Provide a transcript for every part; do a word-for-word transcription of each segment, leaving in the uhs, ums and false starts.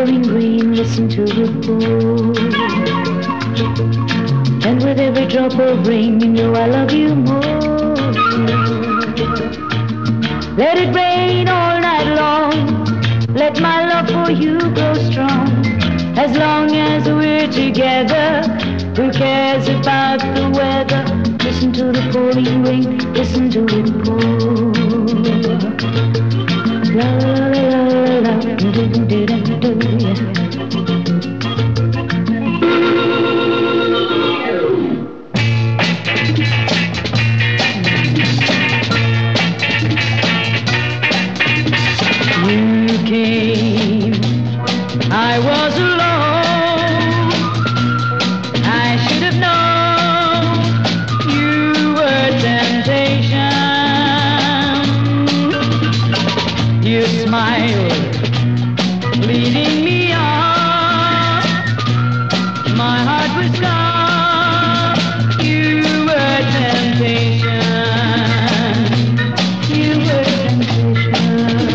pouring rain, listen to the pour. And with every drop of rain, you know I love you more. Let it rain all night long. Let my love for you grow strong. As long as we're together, who cares about the weather? Listen to the pouring rain, listen to it pour. La la la la la, do do do do do. You came, I was alone. I should have known you were temptation. You smiled, leading me on. My heart was gone. You were temptation. You were temptation.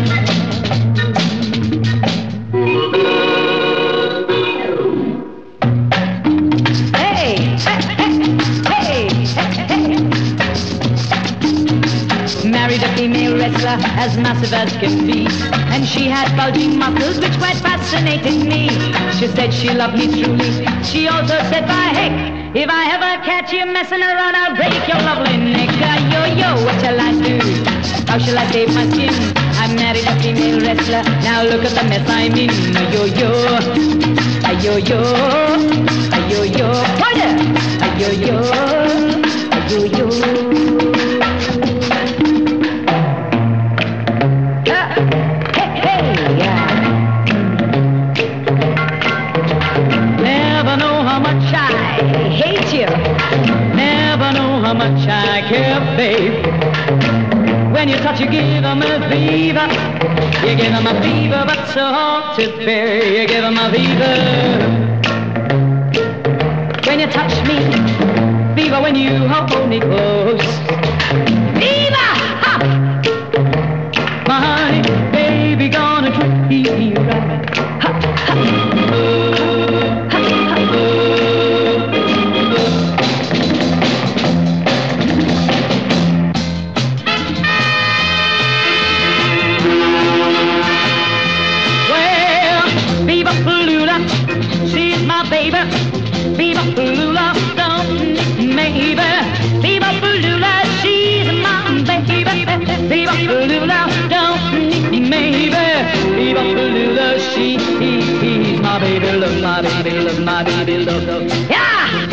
Married a female wrestler as massive as can be, and she had bulging muscles which quite fascinated me. She said she loved me truly. She also said, by heck, if I ever catch you messing around, I'll break your lovely neck. Uh, yo, yo, what shall I do? How shall I save my skin? I married a female wrestler. Now look at the mess I'm in. Uh, yo, yo, uh, yo, yo, uh, yo, yo, pointer. Uh, yo, yo, uh, yo, yo. Never know how much I care, babe. When you touch, you give 'em a fever. You give 'em a fever, but so hard to bear. You give 'em a fever. When you touch me, fever when you hold me close. Fever! Ha! My honey, baby, gonna treat you right. Ha, ha. She's my baby, Viva Palula, don't maybe. Viva Palula, she's my baby, Viva Palula, don't maybe. Viva Palula, she, he, he's my baby, love my baby, love my baby, love, love. Yeah!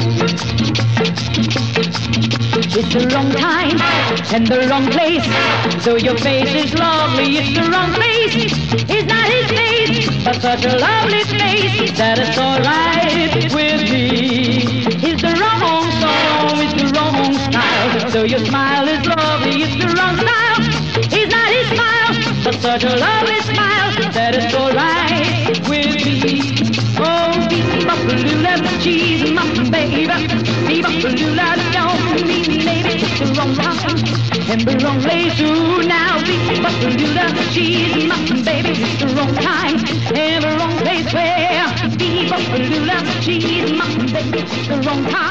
It's the wrong time and the wrong place. So your face is lovely, it's the wrong place. It's not his face, but such a lovely face that it's alright with me. It's the wrong song, it's the wrong style. So your smile is lovely, it's the wrong style. It's not his smile, but such a lovely smile that it's alright with me. Oh, Viva Palula, she's my baby. Viva Palula, don't mean maybe it's the wrong wrong and the wrong place. Ooh, now Viva Palula, she's my baby. It's the wrong time and the wrong place. Where Viva Palula, she's my baby. It's the wrong time.